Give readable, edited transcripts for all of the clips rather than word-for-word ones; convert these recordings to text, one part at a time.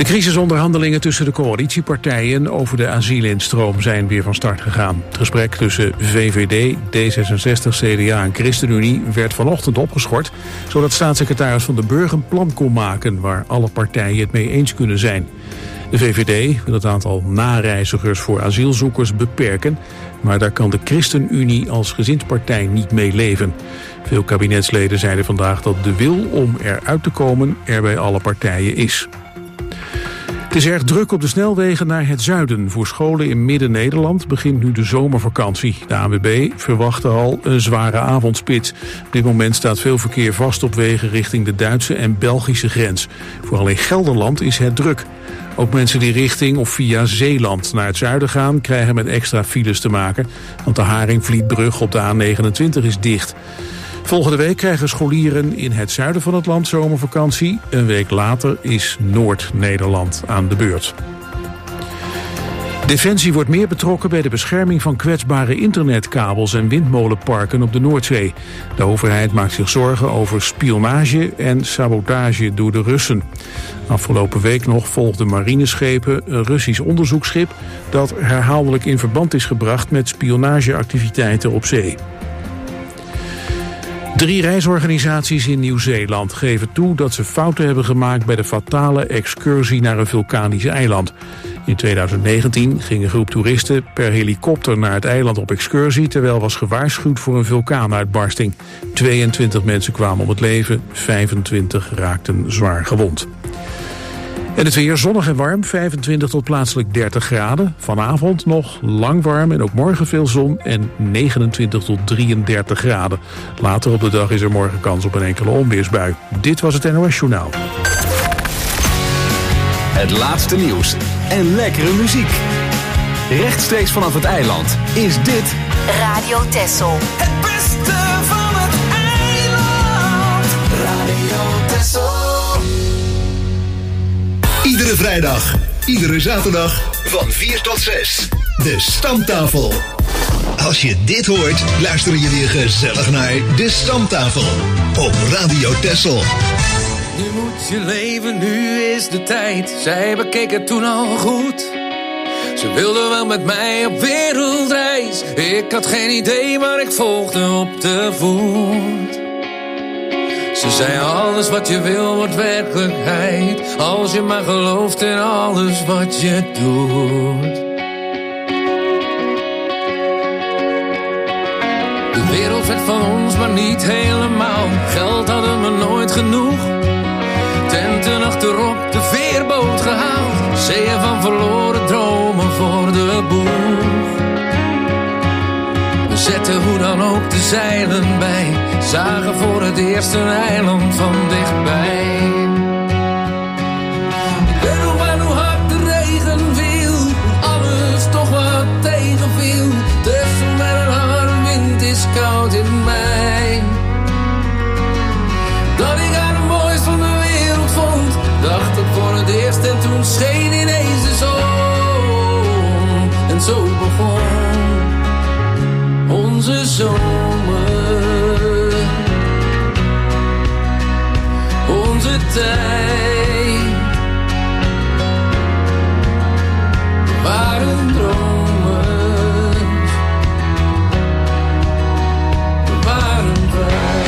De crisisonderhandelingen tussen de coalitiepartijen over de asielinstroom zijn weer van start gegaan. Het gesprek tussen VVD, D66, CDA en ChristenUnie werd vanochtend opgeschort, zodat staatssecretaris Van den Burg een plan kon maken waar alle partijen het mee eens kunnen zijn. De VVD wil het aantal nareizigers voor asielzoekers beperken, maar daar kan de ChristenUnie als gezinspartij niet mee leven. Veel kabinetsleden zeiden vandaag dat de wil om eruit te komen er bij alle partijen is. Het is erg druk op de snelwegen naar het zuiden. Voor scholen in Midden-Nederland begint nu de zomervakantie. De ANWB verwacht al een zware avondspits. Op dit moment staat veel verkeer vast op wegen richting de Duitse en Belgische grens. Vooral in Gelderland is het druk. Ook mensen die richting of via Zeeland naar het zuiden gaan krijgen met extra files te maken, want de Haringvlietbrug op de A29 is dicht. Volgende week krijgen scholieren in het zuiden van het land zomervakantie. Een week later is Noord-Nederland aan de beurt. Defensie wordt meer betrokken bij de bescherming van kwetsbare internetkabels en windmolenparken op de Noordzee. De overheid maakt zich zorgen over spionage en sabotage door de Russen. Afgelopen week nog volgden marineschepen een Russisch onderzoeksschip dat herhaaldelijk in verband is gebracht met spionageactiviteiten op zee. 3 reisorganisaties in Nieuw-Zeeland geven toe dat ze fouten hebben gemaakt bij de fatale excursie naar een vulkanisch eiland. In 2019 ging een groep toeristen per helikopter naar het eiland op excursie, terwijl was gewaarschuwd voor een vulkaanuitbarsting. 22 mensen kwamen om het leven, 25 raakten zwaar gewond. En het weer zonnig en warm, 25 tot plaatselijk 30 graden. Vanavond nog lang warm en ook morgen veel zon en 29 tot 33 graden. Later op de dag is er morgen kans op een enkele onweersbui. Dit was het NOS Journaal. Het laatste nieuws en lekkere muziek. Rechtstreeks vanaf het eiland is dit Radio Texel. Het beste van het eiland. Radio Texel. Iedere vrijdag, iedere zaterdag van 4 tot 6. De Stamtafel. Als je dit hoort, luister je weer gezellig naar De Stamtafel op Radio Texel. Nu moet je leven, nu is de tijd. Zij bekeek het toen al goed. Ze wilde wel met mij op wereldreis. Ik had geen idee, maar ik volgde op de voet. Ze zei alles wat je wil wordt werkelijkheid, als je maar gelooft in alles wat je doet. De wereld werd van ons, maar niet helemaal. Geld hadden we nooit genoeg. Tenten achterop, de veerboot gehaald. Zeeën van verloren dromen voor de boeg. We zetten hoe dan ook de zeilen bij. Zagen voor het eerst een eiland van dichtbij. Ik weet nog wel hoe hard de regen viel. Alles toch wat tegenviel. Tussen met een harde wind is koud in mei. Dat ik haar het mooist van de wereld vond, dacht ik voor het eerst en toen scheen ineens de zon. En zo begon onze zomer, onze tijd. We waren dromers, we waren vrij.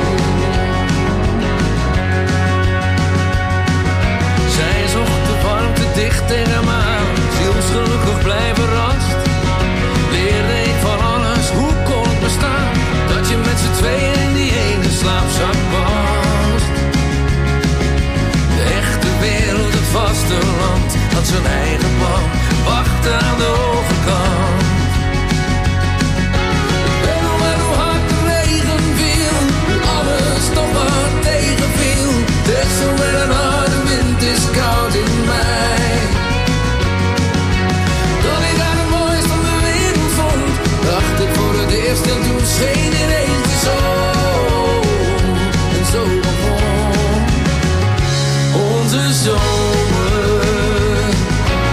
Zij zocht de warmte dicht tegen me aan, zielsgelukkig blij verrast. Leerde ik van alles, hoe kon het bestaan, dat je met z'n tweeën in die ene slaapzak past. De echte wereld, het vasteland, had zijn eigen plan, wachtte aan de overkant. Ik weet nog wel hoe hard de regen viel, alles toch wat tegenviel. Texel met een harde wind is koud in mei. Dat ik haar het mooist van de wereld vond, dacht ik voor het eerst en toen scheen ineens de zon. En zo begon onze zomer,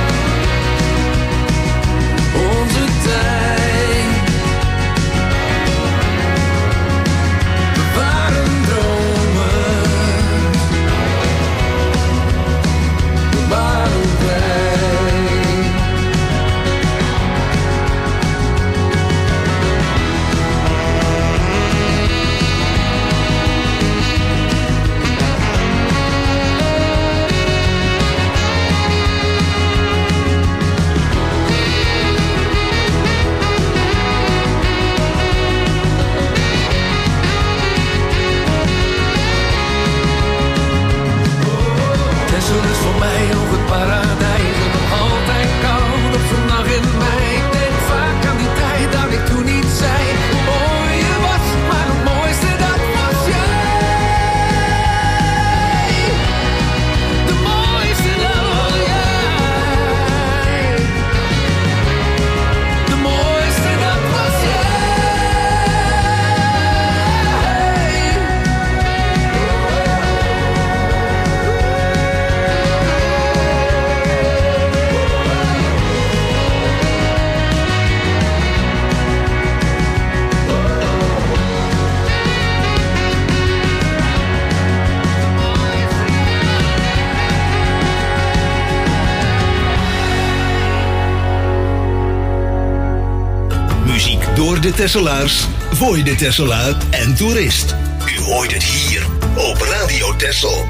de Tesselaars, voor de Tesselaar en toerist. U hoort het hier op Radio Texel.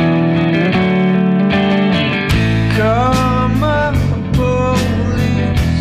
Come on, police.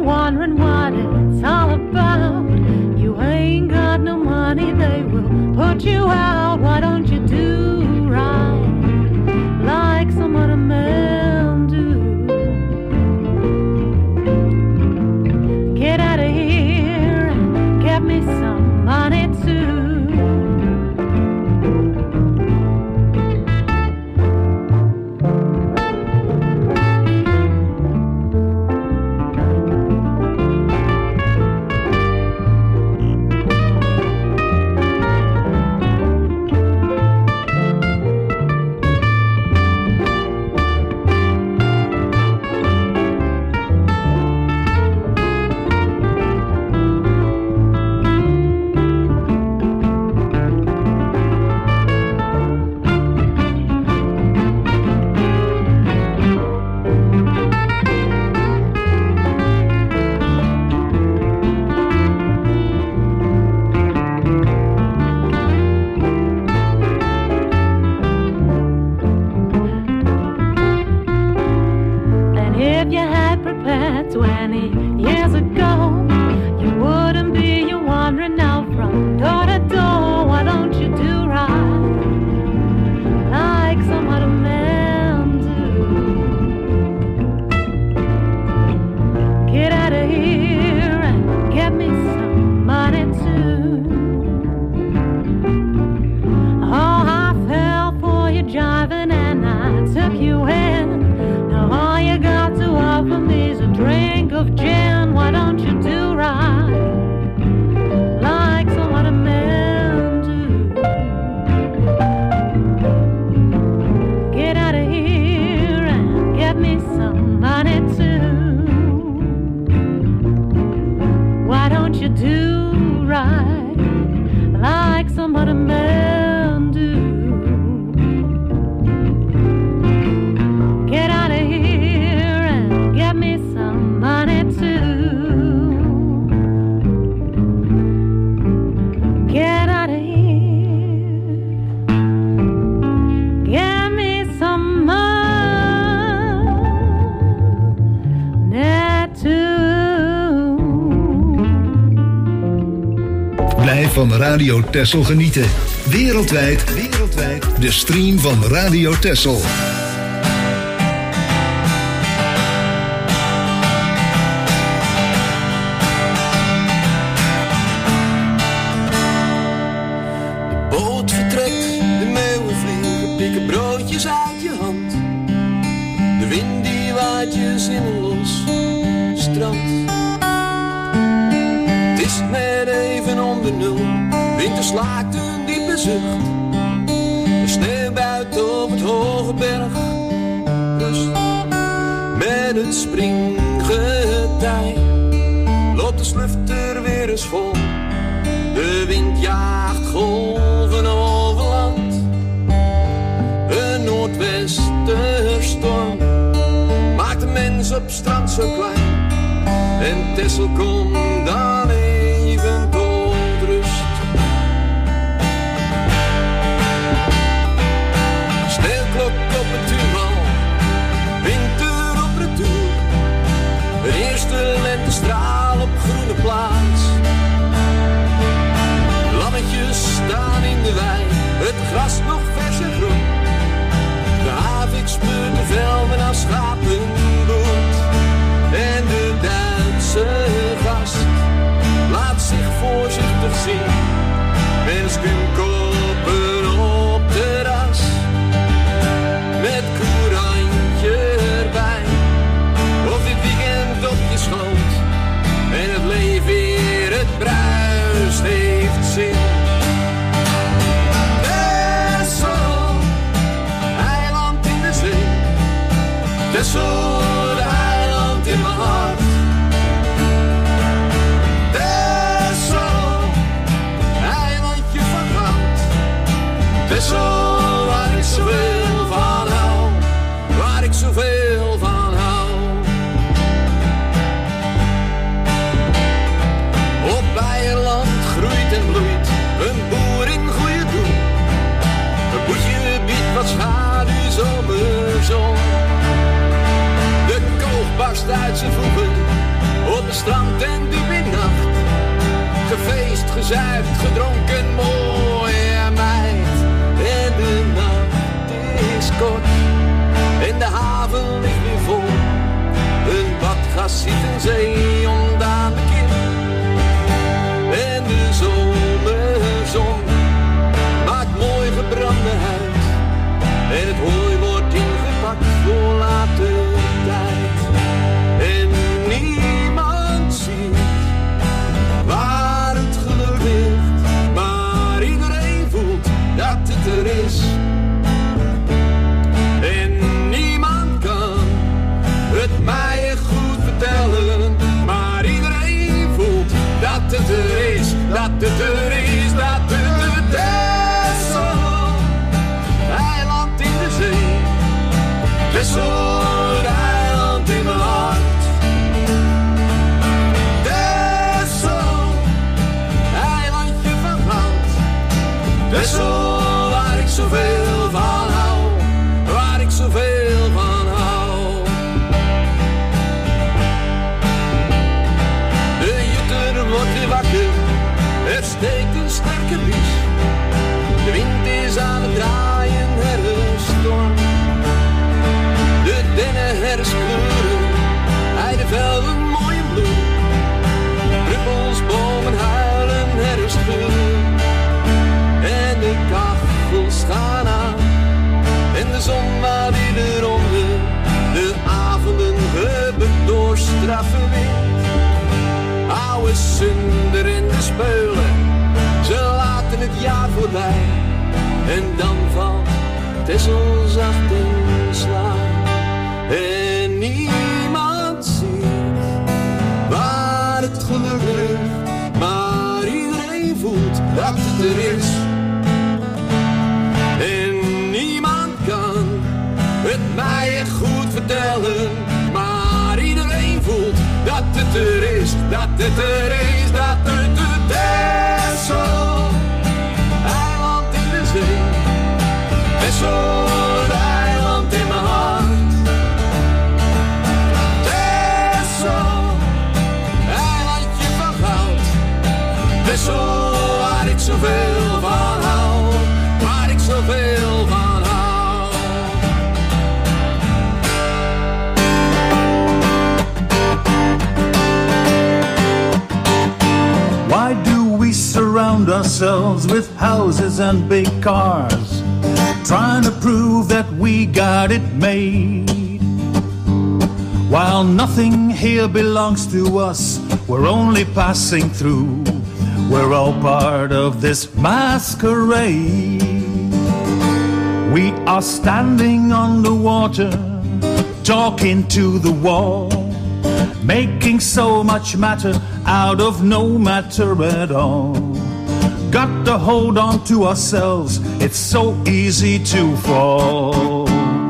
wondering what it's all about. You ain't got no money, they will put you out. Why don't you do right like some other men do? Get out of here and get me some money too. Van Radio Texel genieten. Wereldwijd de stream van Radio Texel. De boot vertrekt, de meeuwen vliegen, pikken broodjes uit je hand. De wind die waait je zinnen los, strand. Het is net even om de nul, winter slaakt een diepe zucht. De sneeuw buiten op het hoge berg rust. Met het springgetij loopt de slufter weer eens vol. De wind jaagt golven over land. Een noordwesterstorm maakt de mens op strand zo klein. En Texel komt dan even tot rust. Sneeuwklok op het tuinhal, winter op retour. De eerste lentestraal op groene plaats. Lammetjes staan in de wei, het gras nog vers en groen. De havik speurt de velden als schapen bloed. En de Duitse gast gezuivd, gedronken, mooie meid. En de nacht is kort en de haven ligt weer vol. Een badgast ziet een zeehond aan de kin. En de zomerzon maakt mooi gebrande huid. En het hooi wordt ingepakt voor later tijd. En niemand ziet waar het geluk ligt. Maar iedereen voelt dat het er is. En niemand kan het mij goed vertellen. Maar iedereen voelt dat het er is. Dat het er is, dat het er is. Eiland in de zee, Texel, het eiland in mijn hart. Texel, eilandje van goud. Texel, waar ik zoveel van hou, waar ik zoveel van hou. De jutter wordt weer wakker, er steekt een sterke bries. De wind is aan het draaien, herfststorm. De dennen herfstkleuren, heidevelden mooi en bloem. Druppels, bomen huilen, herfstgeur. En de kachels gaan aan, en de zon maalt weer eronder. De avonden gebukt door straffe wind. Oude Sunder en de speulen, ze laten het jaar voorbij. En dan valt Texel zacht in slaap. En niemand ziet waar het geluk ligt. Maar iedereen voelt dat het er is. En niemand kan het mij echt goed vertellen. Maar iedereen voelt dat het er is. Dat het er is, dat het er is. Eiland in de zee. Texel, het eiland in mijn hart. Texel, eilandje van goud. Texel, waar ik zoveel van hou, waar ik zoveel van hou. Why do we surround ourselves with houses and big cars, trying to prove that we got it made? While nothing here belongs to us, we're only passing through. We're all part of this masquerade. We are standing on the water, talking to the wall, making so much matter out of no matter at all. Got to hold on to ourselves, it's so easy to fall.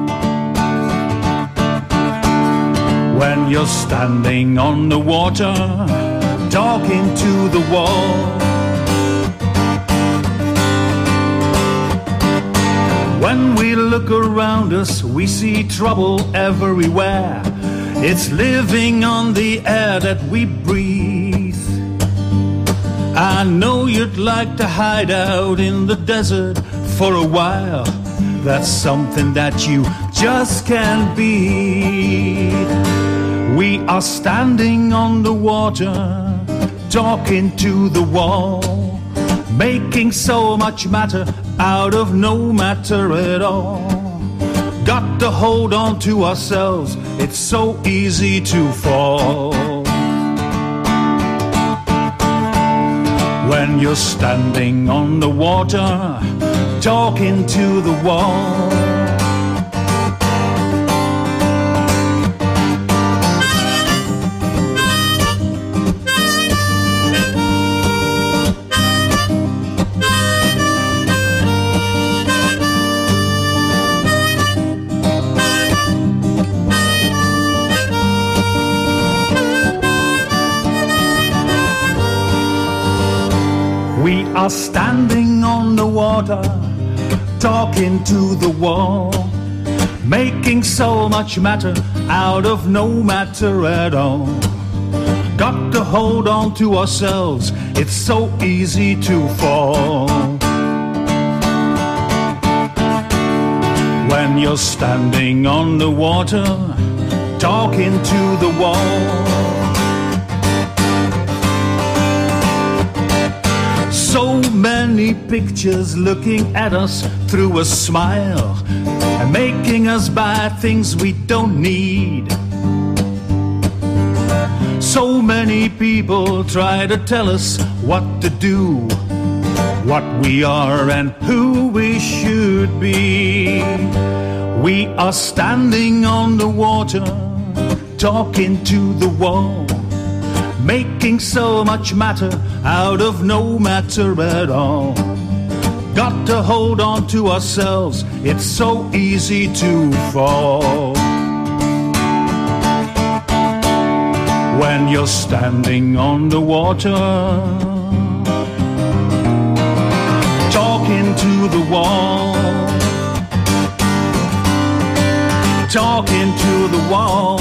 When you're standing on the water, talking to the wall, when we look around us, we see trouble everywhere. It's living on the air that we breathe. I know you'd like to hide out in the desert for a while. That's something that you just can't beat. We are standing on the water, talking to the wall, making so much matter out of no matter at all. Got to hold on to ourselves, it's so easy to fall. When you're standing on the water, talking to the wall, are standing on the water, talking to the wall, making so much matter out of no matter at all. Got to hold on to ourselves. It's so easy to fall. When you're standing on the water, talking to the wall. So many pictures looking at us through a smile and making us buy things we don't need. So many people try to tell us what to do, what we are and who we should be. We are standing on the water, talking to the wall, making so much matter out of no matter at all. Got to hold on to ourselves, it's so easy to fall. When you're standing on the water, talking to the wall, talking to the wall.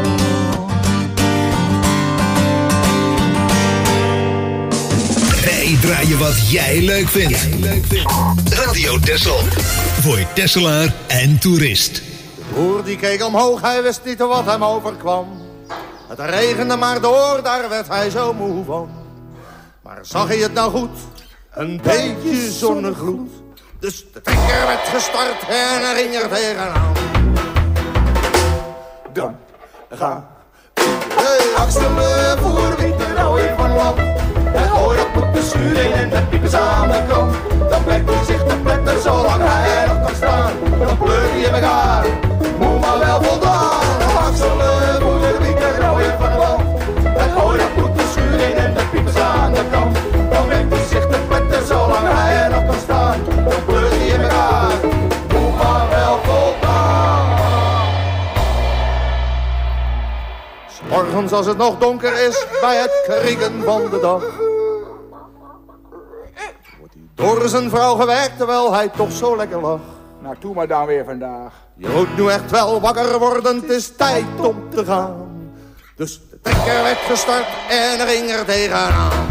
Wij draaien wat jij leuk vindt. Radio Texel. Voor Tesselaar en toerist. De boer die keek omhoog, hij wist niet wat hem overkwam. Het regende maar door, daar werd hij zo moe van. Maar zag hij het nou goed? Een beetje zonnegloed. Dus de trekker werd gestart en er ging er tegenaan. Dan ga. Hey, Axel, voer wiet er nou weer van land. En gooi dat moet de schuur en de piepers aan de kant. Dan blijkt hij zich te pletten zolang hij nog kan staan. Dan pleurt hij in elkaar, moet maar wel voldaan. Axel, voer wiet er nou weer van land. En gooi dat moet de schuur en de piepers aan de kant. Dan blijkt hij zich te pletten zolang hij nog kan staan. Dan pleurt hij in elkaar, moet maar wel voldaan. Morgens als het nog donker is, bij het krieken van de dag, wordt hij door zijn vrouw gewerkt, terwijl hij toch zo lekker lag. Nou, doe maar dan weer vandaag. Je moet nu echt wel wakker worden, het is tijd om te gaan. Dus de trekker werd gestart en er ging er tegenaan.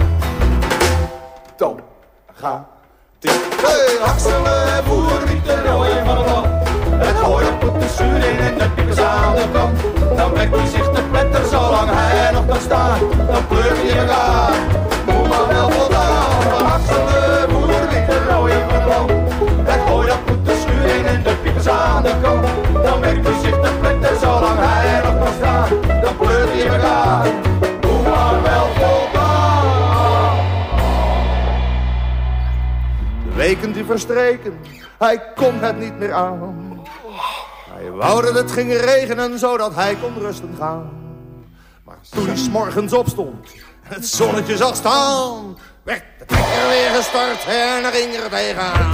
Tom, ga, tien. Hey, Axel, voer niet de rooien van het land. Het hooi op moet de zuur in en de piepers aan de kant. Dan trekt hij zich te pletter zolang hij nog kan staan. Dan pleurt hij in elkaar, moet maar wel voldaan. Van Axel, voer niet de rooien van het land. Het hooi op moet de zuur in en de piepers aan de kant. Dan trekt hij zich te pletter zolang hij nog kan staan. Dan pleurt hij in elkaar, moet maar wel voldaan. De weken die verstreken, hij kon het niet meer aan. Hij wou dat het ging regenen, zodat hij kon rusten gaan. Maar toen hij 's morgens opstond en het zonnetje zag staan, werd de trekker weer gestart en er ging er tegenaan.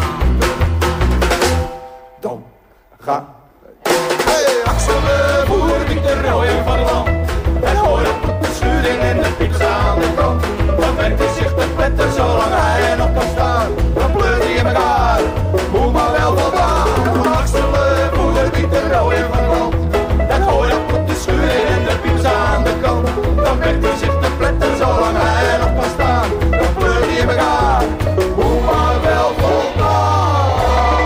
Dan ga. Hey, Axel, voer niet de rooien van het land. En hoor op de schuring en de piepers aan de kant. Dan werkt hij zich te pletten zolang hij nog kan staan. Dan pleurt hij in elkaar, moet maar wel voldaan. Axel, voer niet de rooien van het land. En hoor op de schuring en de piepers aan de kant. Dan werkt hij zich te pletten zolang hij nog kan staan. Dan pleurt hij in elkaar, moet maar wel voldaan.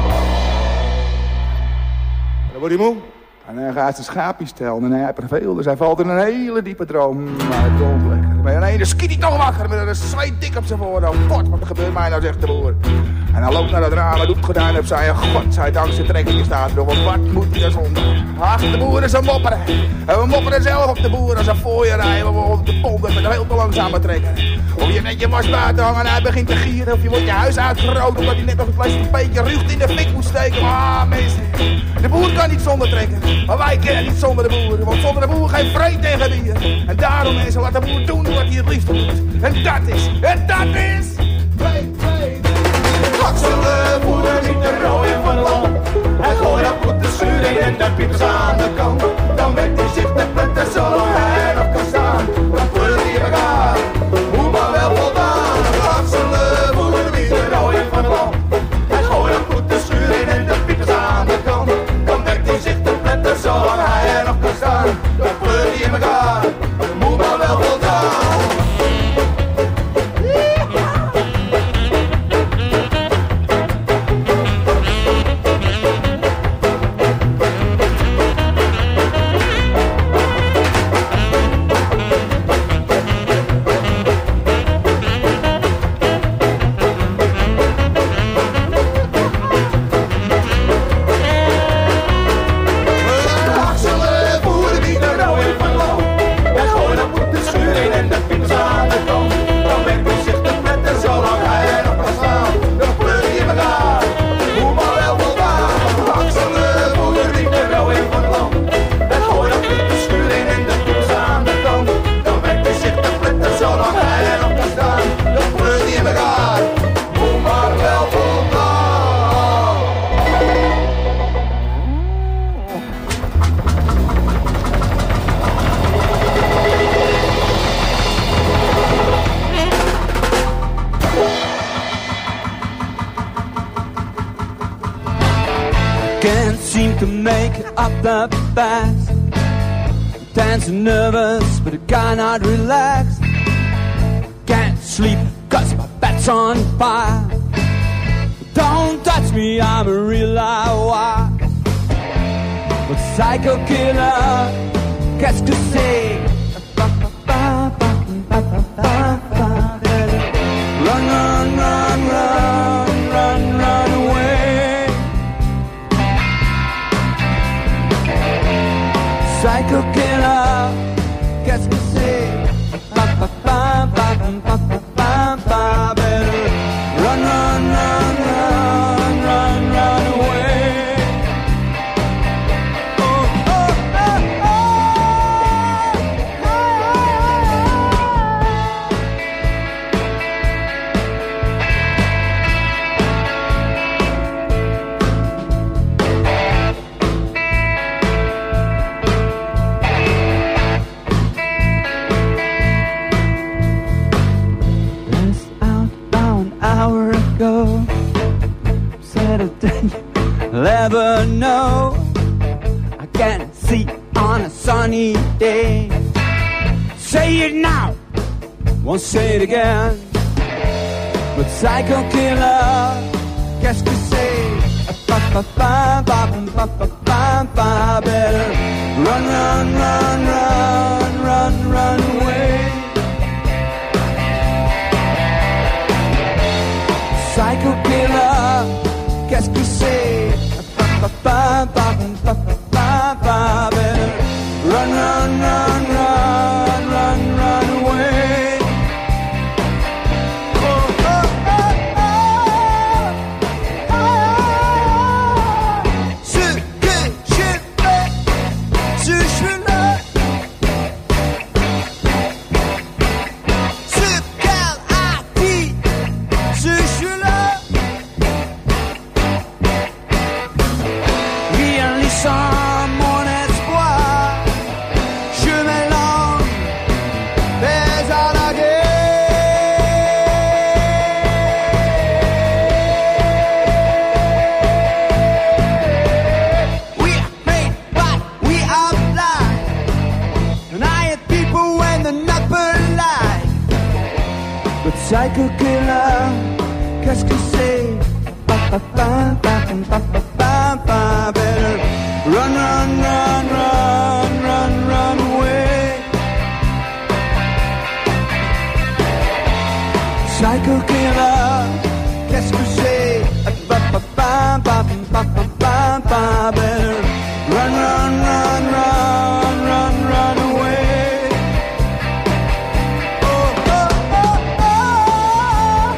En dan wordt hij moe. En hij gaat zijn schaapjes tellen en hij heeft er veel. Dus hij valt in een hele diepe droom. Maar het komt lekker. Maar ineens schiet hij toch wakker met een zweet dik op zijn voorhoofd. God, wat gebeurt mij nou, zegt de boer. En hij loopt naar het raam en doet het gordijn op zijn. Godzijdank zijn trekkingen staat erop. Want wat moet hij daar zonder? Ach, de boer is een mopperen. En we mopperen zelf op de boer als een voor je rijden. We op de polder met een heel te langzame trekker. Of je net je was buiten hangen en hij begint te gieren. Of je wordt je huis uitgerookt omdat hij net nog een fles een beetje rucht in de fik moet steken. Ah, mensen. De boer kan niet zonder trekken. Maar wij kennen niet zonder de boer. Want zonder de boer geen vreed tegen bier. En daarom mensen, laat de boer doen wat hij het liefst doet. En dat is. Axel, voer niet de rooien van het land. En gooi dat moet de zuring en de piepers aan de kant. Dan werkt hij zich te pletten zolang hij nog kan staan. Dan pleurt hij in elkaar, moet maar wel voldaan. Axel, voer niet de rooien van het land. En gooi dat moet de zuring en de piepers aan de kant. Dan werkt hij zich te pletten zolang hij nog kan staan. Dan pleurt hij in elkaar, moet maar wel voldaan. can make it up that fast. Dancing nervous, but I cannot relax. Can't sleep, cause my bed's on fire. Don't touch me, I'm a real live wire. But psycho killer, qu'est-ce que c'est? Run, run, run, run, run, run away. Psycho killer, qu'est-ce que c'est? Better run, run, run, run, run, run away. Oh, oh, oh, oh, I'll ever know. I can't see on a sunny day. Say it now, won't say it again. But psycho killer, qu'est-ce que c'est? Better run, run, run, run, run, run away. Psycho killer, qu'est-ce que c'est? Better run, run, run, run, run, run away. Oh, oh, oh, oh, oh. Ce que je fais, ce jeu-là, ce qu'elle a dit, ce jeu-là. Sans mon espoir, je m'élance vers la guerre. We are made, but we are blind. And I hate people when they're not polite. But psycho killer, qu'est-ce que c'est? Better run, run, run, run, run, run away. Psycho killer, qu'est-ce que c'est? Better run, run, run, run, run, run away. Oh, oh, oh, oh,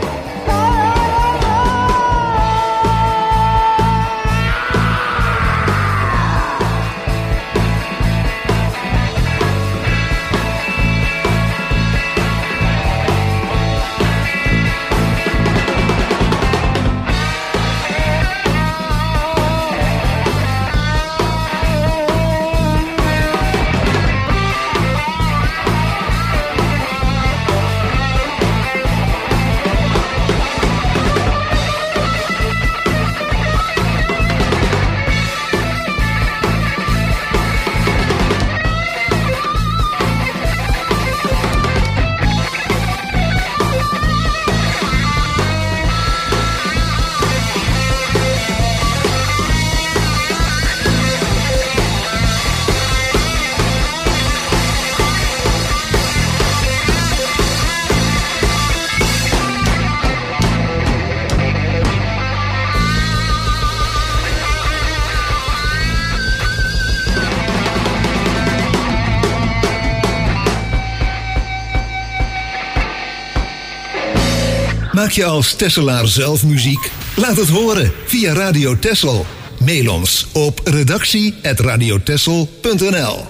Maak je als Tesselaar zelf muziek? Laat het horen via Radio Tessel. Mail ons op redactie@radiotessel.nl.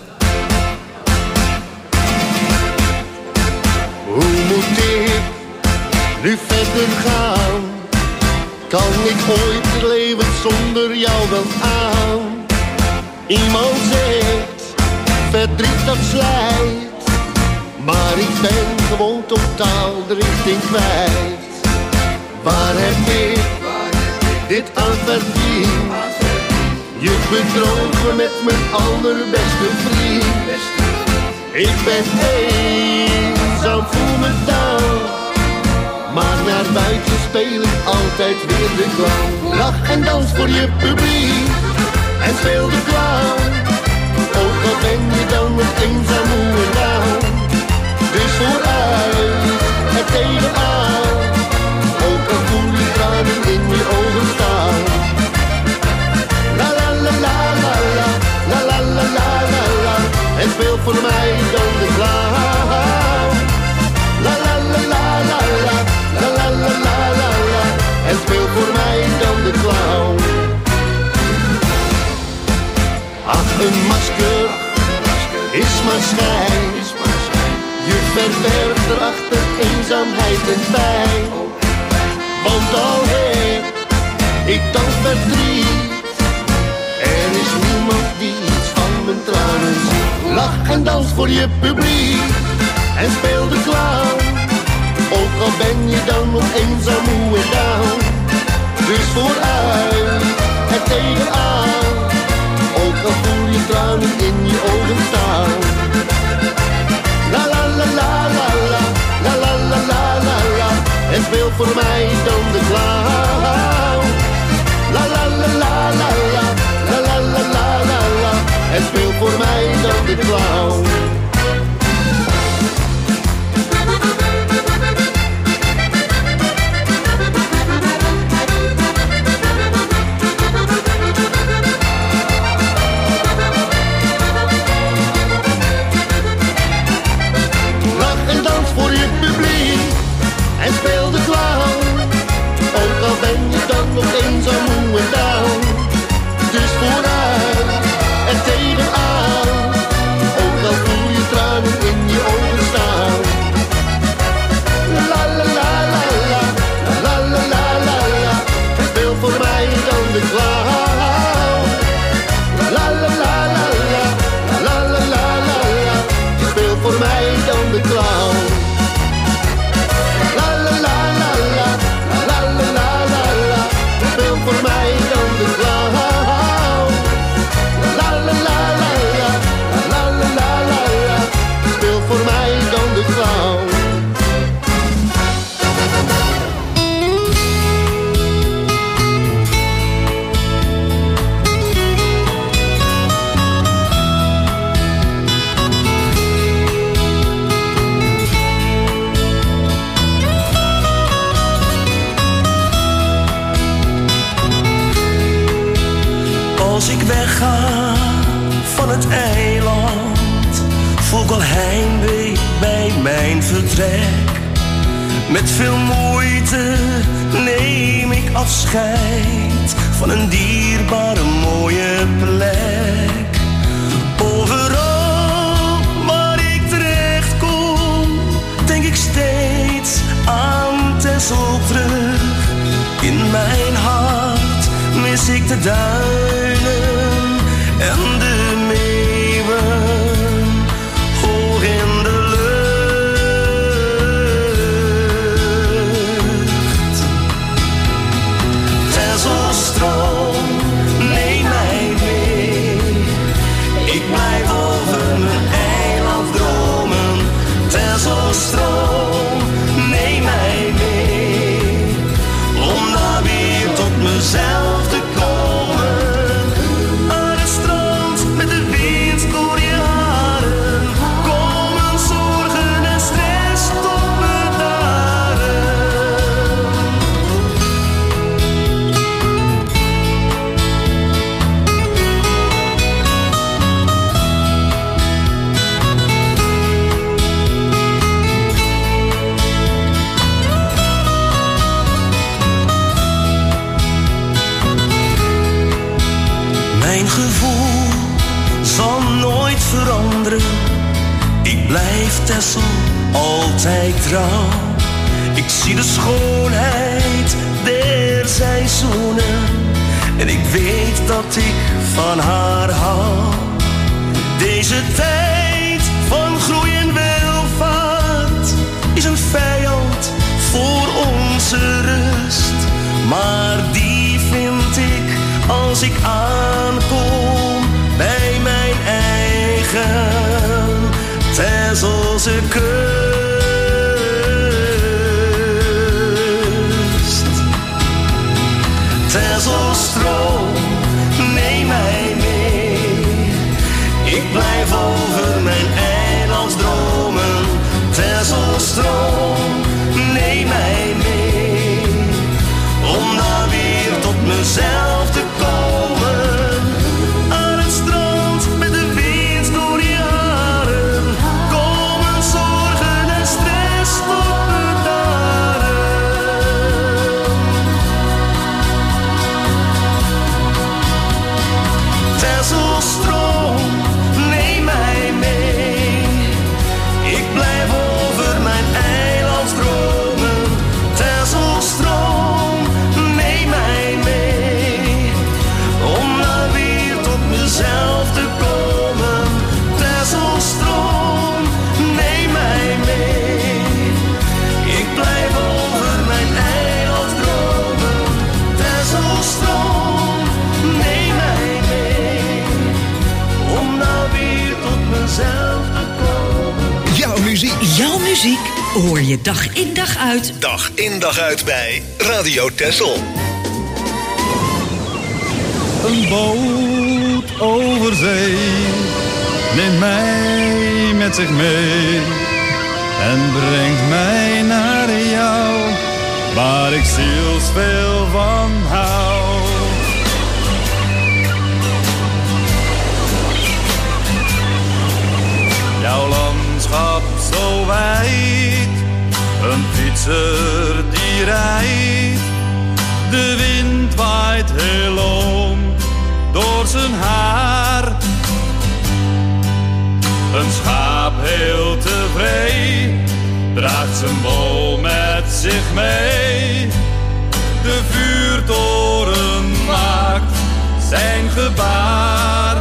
Hoe moet ik nu verder gaan? Kan ik ooit het leven zonder jou wel aan? Iemand zegt, verdriet dat slijt. Maar ik ben gewoon totaal de richting kwijt. Waar heb ik dit aan verdiend? Je bedroog me met mijn allerbeste vriend. Ik ben eenzaam, voel me down. Maar naar buiten speel ik altijd weer de clown. Lach en dans voor je publiek en speel de clown. Ook al ben je dan nog eenzaam, moe en down. Dus vooruit en tegenaan. Ook al voel je tranen in je ogen staan. La la la la la la, la la la la la la. En speel voor mij dan de clown. La la la la la la, la la la la la la. En speel voor mij dan de clown. Ach, een masker is maar schijn. Je verbergt erachter eenzaamheid en pijn. Want al heb ik dan verdriet, er is niemand die iets van mijn tranen ziet. Lach en dans voor je publiek en speel de clown. Ook al ben je dan nog eenzaam, moe en down. Dus vooruit en tegenaan. Ook al voel je tranen in je ogen staan. La la la la la la, la la la la la la. En speel voor mij dan de clown. La la la la la la, la la la la la la. En speel voor mij dan de clown. En speel de clown. Ook al ben je dan nog eenzaam, moe en down. Dus vooruit en tegenaan. Ook al voel je tranen in je ogen staan. La la la la la, la la la la la. En speel voor mij dan de clown. La la la la la, la la la la la. En speel voor mij dan de clown. Voor mij dan de clown. La la la la la, la la la la la. Speel voor mij dan de clown. Als ik wegga van het eiland, voel ik al heimwee bij mijn vertrek. Met veel moeite neem ik afscheid van een dierbare mooie plek. Overal waar ik terecht kom, denk ik steeds aan Texel terug. In mijn hart mis ik de duinen en de meeuwen hoog in de lucht. Texelstroom, neem mij mee. Ik blijf over mijn eiland dromen. Texelstroom, neem mij mee. Om daar weer tot mezelf te komen. Aan het strand met de wind door je haren. Komen zorgen en stress tot bedaren. Mijn gevoel zal nooit veranderen. Ik blijf Texel altijd trouw. Ik zie de schoonheid der seizoenen. En ik weet dat ik van haar hou. Deze tijd van groei en welvaart is een vijand voor onze rust. Maar die vind ik als ik aankom Nederlandse kust. Texelstroom, neem mij mee. Ik blijf over mijn eiland dromen. Texelstroom, neem mij mee. Om dan weer tot mezelf te komen. Aan het strand met de wind door je haren. Komen zorgen en stress tot bedaren. Texelstroom, neem mij mee. Ik blijf over mijn eiland dromen. Texelstroom, neem mij mee. Om dan weer tot mezelf te komen. Texelstroom, neem mij mee. Ik blijf over mijn eiland dromen. Texelstroom, neem mij mee. Om dan weer tot mezelf te komen. Jouw muziek. Jouw muziek hoor je dag in dag uit. Dag in dag uit bij Radio Texel. Een boot over zee neemt mij met zich mee en brengt mij naar jou, waar ik zielsveel van hou. Jouw landschap zo wijd, een fietser die rijdt. De wind waait heel om door zijn haar. Een schaap heel tevreden draagt zijn wol met zich mee. De vuurtoren maakt zijn gebaar.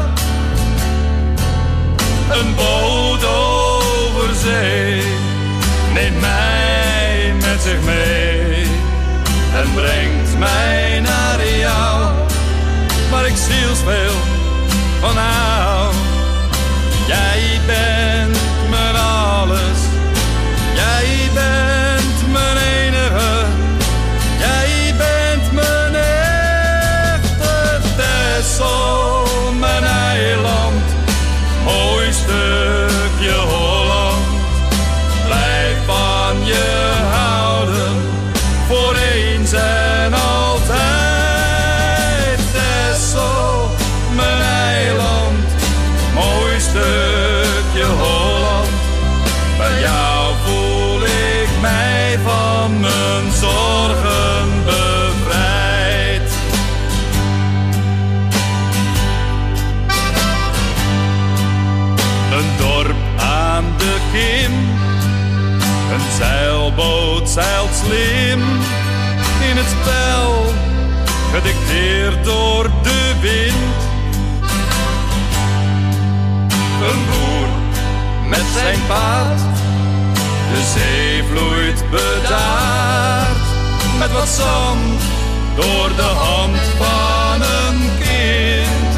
Een boot over zee neemt mij met zich mee en brengt mij naar jou, waar ik zielsveel van hou. Jij bent mijn alles, jij bent mijn enige, jij bent mijn echte Texel, mijn eiland, mooi stukje Holland. Blijf van je houden, voor eens en altijd. Texel, mijn eiland, mooi stukje Holland. Bij jou voel ik mij van mijn zorgen bevrijd. Een dorp aan de Kim, een zeilboot zeilt slim in het spel, gedicteerd door de wind. Een boer met zijn paard, de zee vloeit bedaard, met wat zand door de hand van een kind.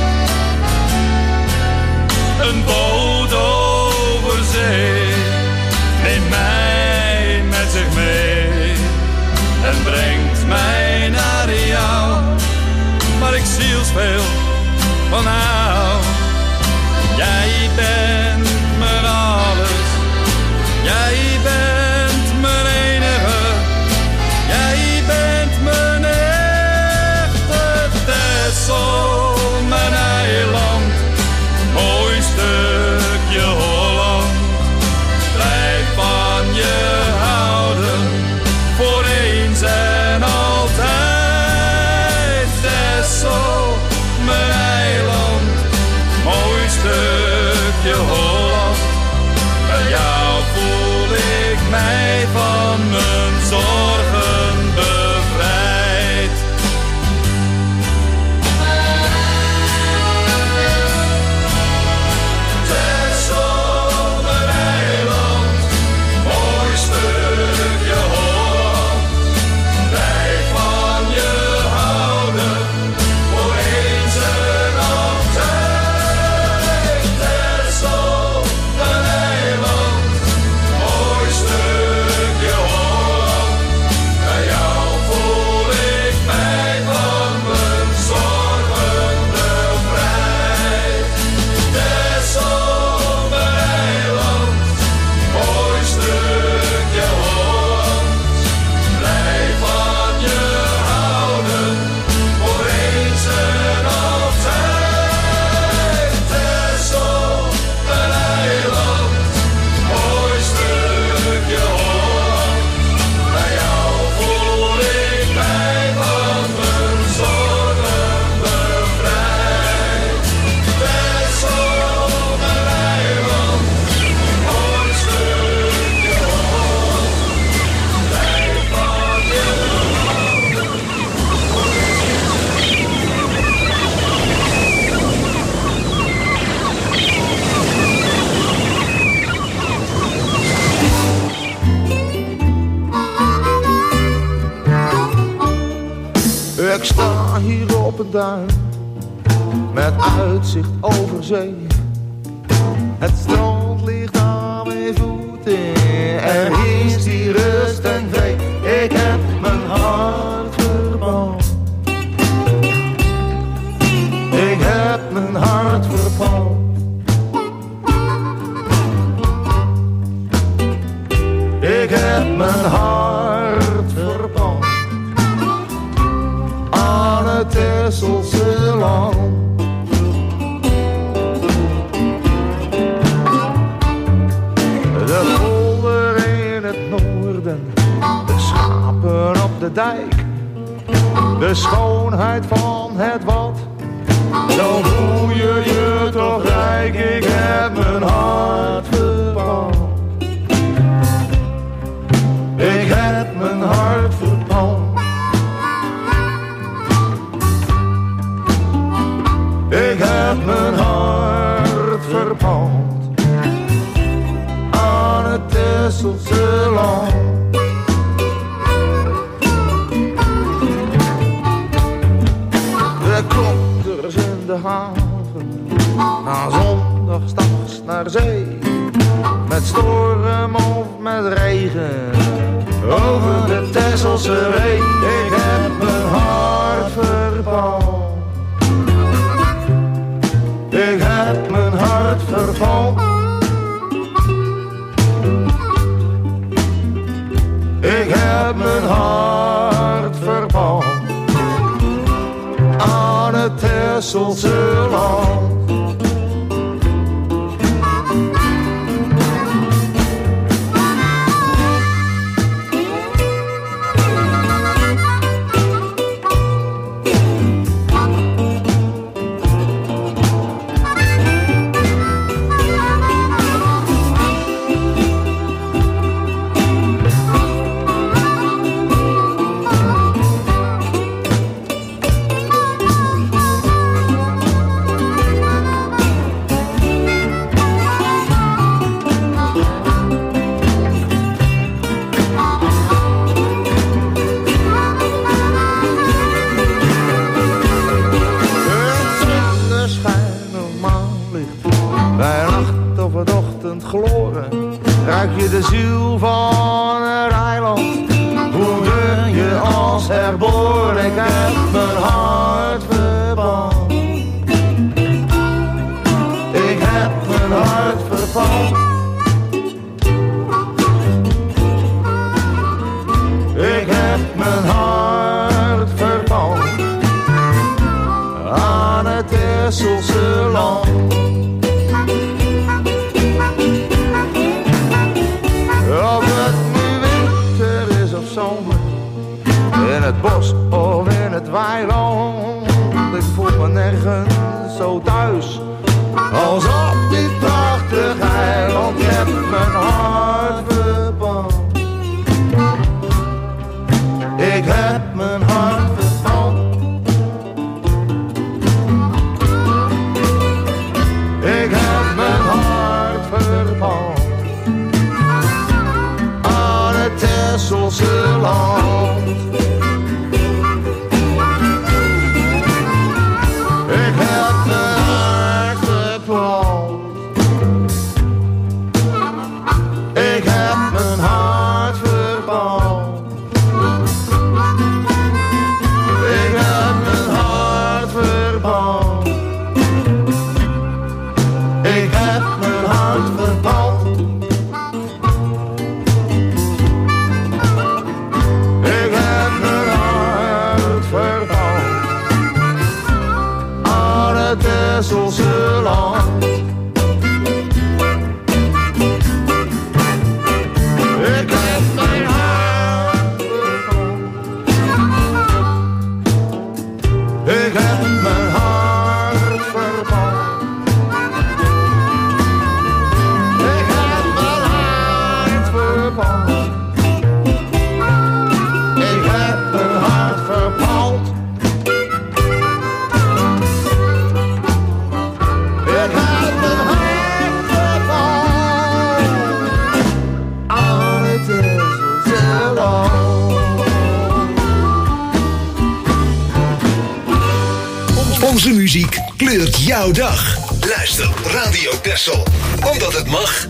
Een boot over zee neemt mij met zich mee en brengt mij naar jou, waar ik zielsveel van hou. Jij bent mijn alles, jij bent mijn enige, jij bent mijn echte Texel, mijn eiland, mooi stukje Holland. Blijf van je houden, voor eens en altijd. Texel, mijn eiland, sta hier op een duin met uitzicht over zee. Het strand ligt aan mijn voeten, er is die rust en vrede. Ik heb mijn hart verbrand. Ik heb mijn hart verbrand. Ik heb mijn hart verbrand aan het Texelse land. De polder in het noorden, de schapen op de dijk, de schoonheid van het wat, dan voel je je toch rijk. Ik heb mijn hart verbrand. Ik heb mijn hart verbrand. Ik heb mijn hart verbrand aan het Texelse land. De klokkers in de haven, na zondag s'nachts naar zee, met storm of met regen, over de Texelse Wee. Ik heb mijn hart verbrand. Ik heb mijn hart verbrand. Ik heb mijn hart verbrand aan het Texelse land. Ruik je de ziel van het eiland, voel je je als herboren. Ik heb mijn hart verbrand. Ik heb mijn hart verbrand. Ik heb mijn hart verbrand aan het Texelse land. Of het nu winter is of zomer, in het bos of in het weiland, ik voel me nergens zo thuis als op dit prachtig eiland. Ik heb mijn hart verbrand. Ik heb mijn hart verbrand. Ik heb mijn hart verbrand. Texelse land. Ik heb mijn hart verbrand. Ik heb mijn hart verbrand. Ik heb mijn hart verbrand. Ik heb mijn hart verbrand. Texelse land. Ik heb mijn hart verbrand. Ik heb mijn hart verbrand. Ik heb mijn hart verbrand. Ik heb mijn hart verbrand. muziek kleurt jouw dag. Luister Radio Texel, omdat het mag.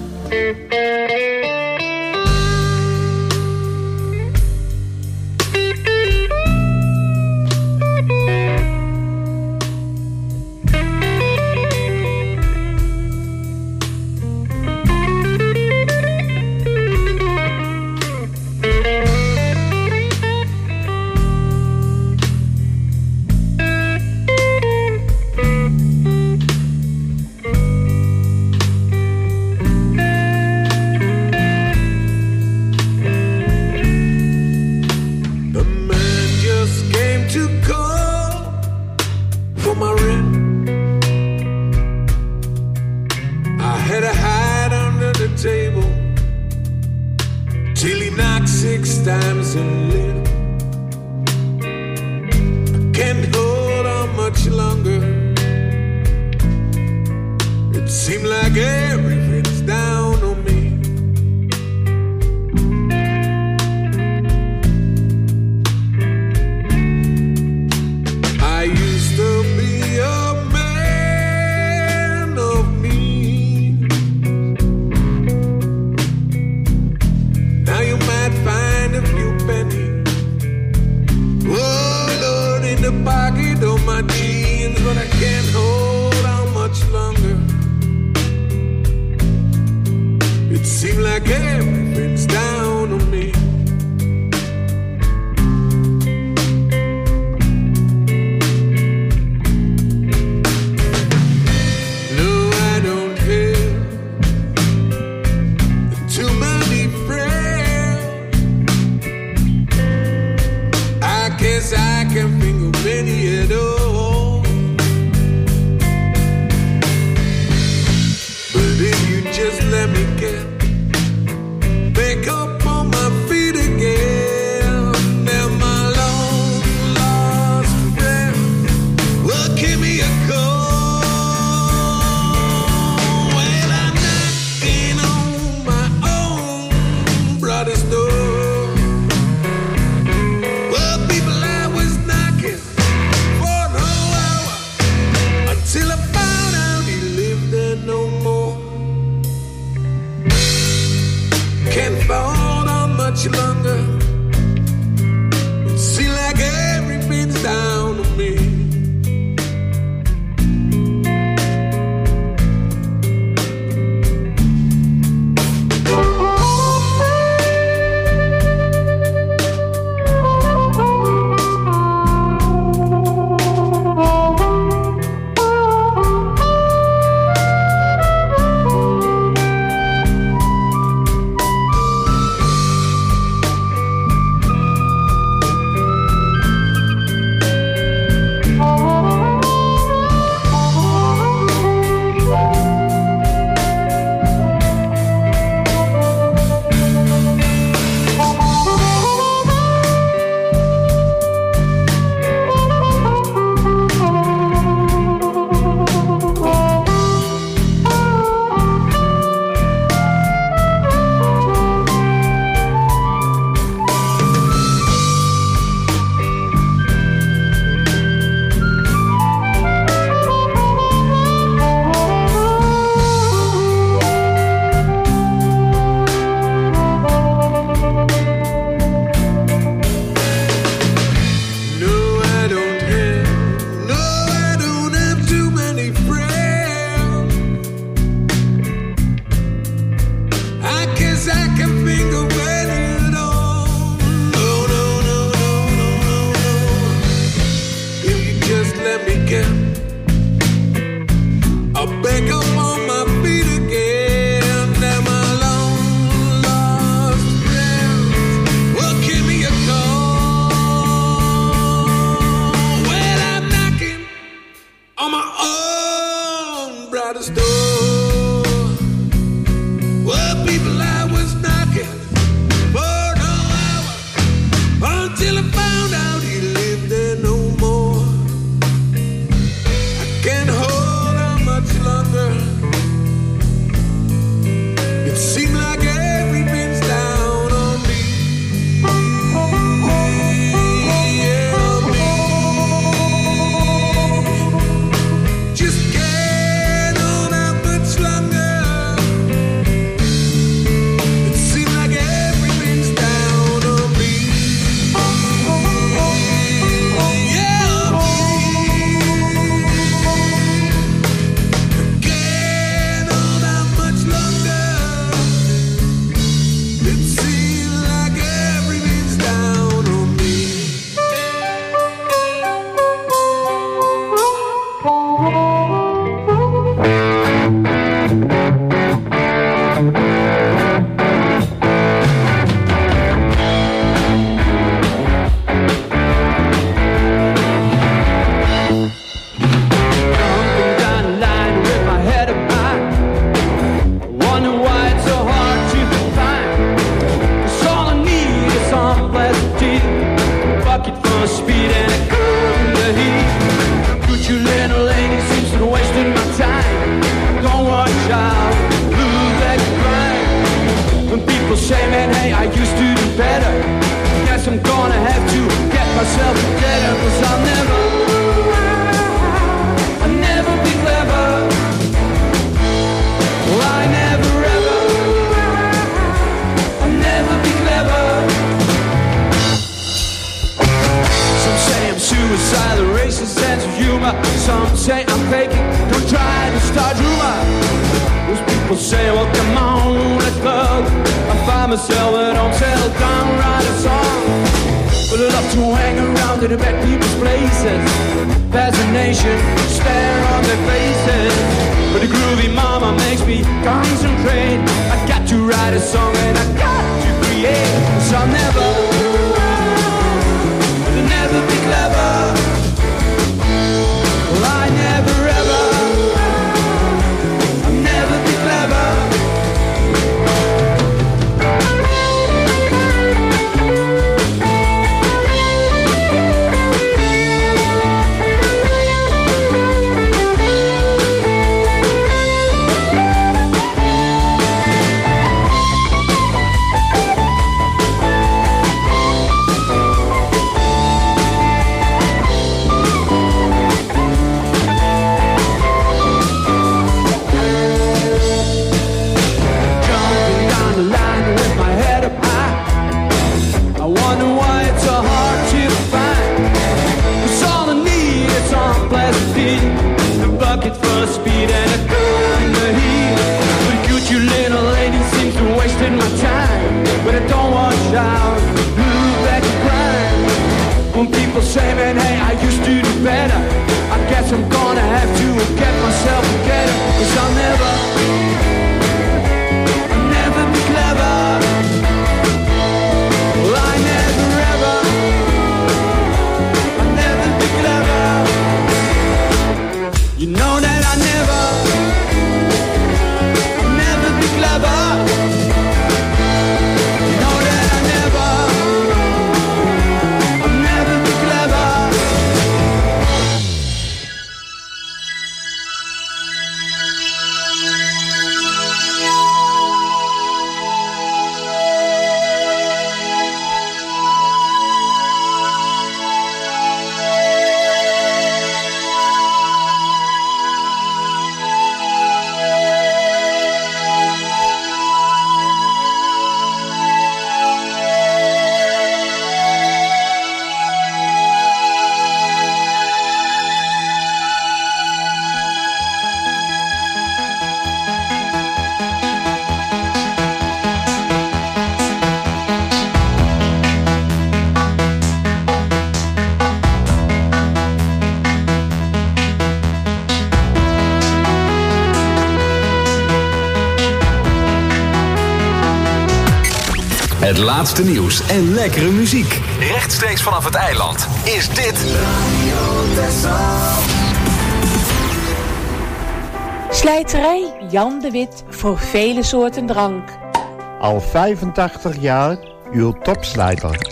the speed and a curve in the heat. Could you little lady seems to be wasting my time. Don't watch out, look like a crime. When people say, man, hey, I used to do better. Guess I'm gonna have to get myself together, 'cause I'll never be clever. Well, I never ever, I'll never be clever. Some say I'm suicidal, racist sense of humor. Some say I'm faking, don't try to start rumor. Most people say, well, come on, let's go. I find myself at home, settle down, write a song. But I love to hang around in the bad people's places. Fascination, stare on their faces. But the groovy mama makes me concentrate. I got to write a song and I got to create. 'Cause I'll never be clever. Well, I never ever, I'll never be clever. Speed and a curve in the heat. But cute you little lady seems to wasting my time. But I don't watch out, move back to crime. When people say, man, hey, I used to do better, I guess I'm gonna have to get myself together. 'Cause I'll never be clever. Well, I never ever, I'll never be clever. You know that I'll never be clever. You know that I'll never be clever. Het laatste nieuws en lekkere muziek. Rechtstreeks vanaf het eiland is dit Radio Texel. Slijterij Jan de Wit voor vele soorten drank. Al 85 jaar uw topslijter.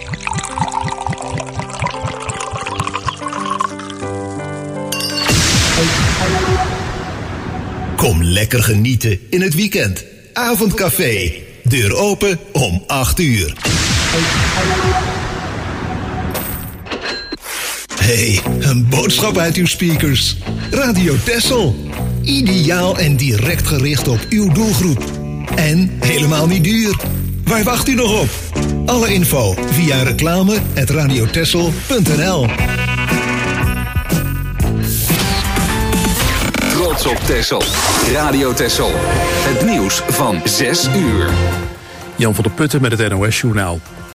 Kom lekker genieten in het weekend. Avondcafé. Deur open om 8 uur. Hey, een boodschap uit uw speakers. Radio Texel. Ideaal en direct gericht op uw doelgroep. En helemaal niet duur. Waar wacht u nog op? Alle info via reclame@radiotexel.nl. Trots op Texel. Radio Texel. Het nieuws van 6 uur. Jan van der Putten met het NOS-journaal.